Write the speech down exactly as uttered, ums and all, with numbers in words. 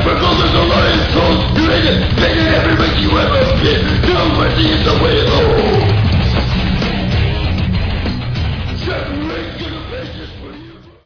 purple is the lion's soul. You hate it, hate it every way you ever been. No mercy is the way of the